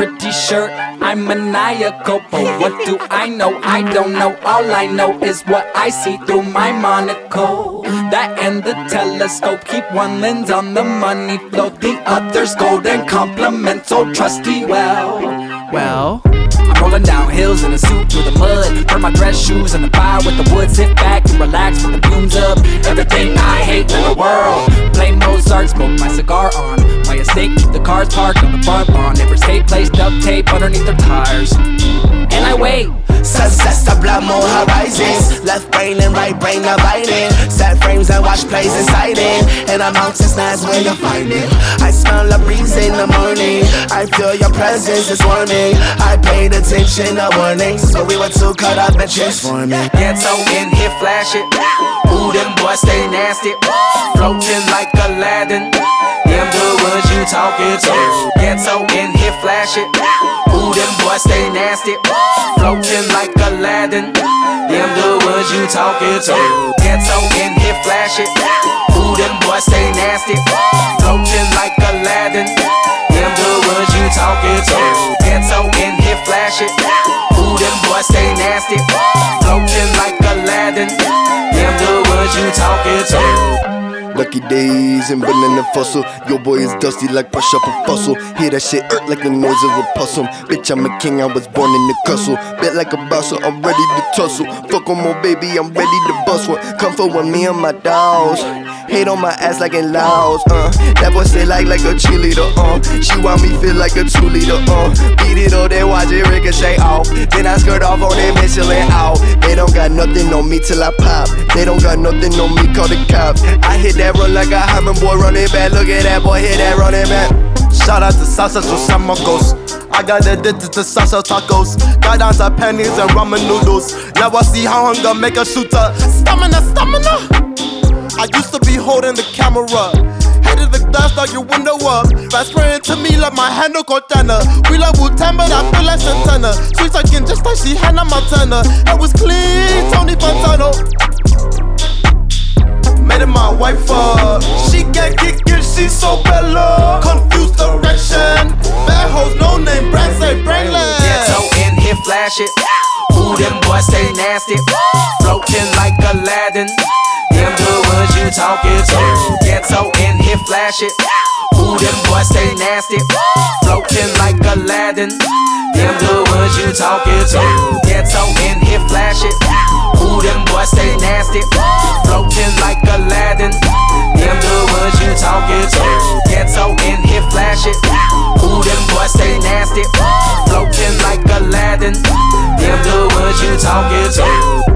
pretty shirt. I'm maniacal, but what do I know? I don't know. All I know is what I see through my monocle. That and the telescope keep one lens on the money float. The other's golden compliments old trusty well. I'm rolling down hills in a suit through the mud. Burn my dress shoes in the fire with the wood. Sit back and relax with the fumes up. Everything I hate in the world. Play Mozart, smoke my cigar on my estate, keep the cars parked on the front lawn. Neighbors hate, place duct tape underneath their tires. And I wait. Success to blood more horizons. Left brain and right brain dividing. Set frames and watch plays exciting. And I'm out to snatch where you find it. I smell a breeze in the morning. I feel your presence is warming. I paid attention to warnings, but we were too caught up in transforming. Ghetto in here, flash it. Ooh, them boys stay nasty. Floating like Aladdin. Them the ones you talking to. Ghetto in here, flash it. Ooh, them boys stay nasty. Floating like Aladdin. Them the ones you talking to. Ghetto in here, flash it. Ooh, them boys stay nasty. Floating like Aladdin. Them the ones you talking to. Ghetto in here, flash it. Ooh, them boys stay nasty. Floating like Aladdin. Them the ones you talking to. Lucky days and burning the fossil. Your boy is dusty like brush up a fossil. Hear that shit like the noise of a possum. Bitch, I'm a king, I was born in the castle. Bit like a bouncer, I'm ready to tussle. Fuck on my baby, I'm ready to bust one. Come for with me and my dogs. Hate on my ass like in Laos, That boy say like a cheerleader, She want me feel like a 2-liter, Beat it up, then watch it ricochet off. Then I skirt off on that Michelin out. They don't got nothing on me till I pop. They don't got nothing on me, call the cops. I hit that run like a Hyman boy running back. Look at that boy, hit that running back. Shout out to salsa to Samagos. I got addicted to salsa tacos. Got down to pennies and ramen noodles. Now I see how hunger make a shooter. Stamina. I used to be holding the camera. Hated the glass, out your window up. That's spraying to me like my handle Cortana. We like Wu-Tang, but I feel like Santana. Sweet talking just like she Hannah Montana. I was clean, Tony Fontano. Made it my wife up. She get kickin', she so bella. Confused direction. Bad hoes, no name, brand say brainless. Ghetto in here, flash it. Ooh, them boys stay nasty. Floating like Aladdin. Them the ones you talking to. Ghetto in here, flash it. Ooh, them boys stay nasty. Floating like Aladdin. Them the ones you talking to. Ghetto in here, flash it. Ooh, them boys stay nasty. Floating like Aladdin. Them the ones you talking to. Ghetto in here, flash it. Ooh, them boys stay nasty. Floating like Aladdin. Them the ones you talking to.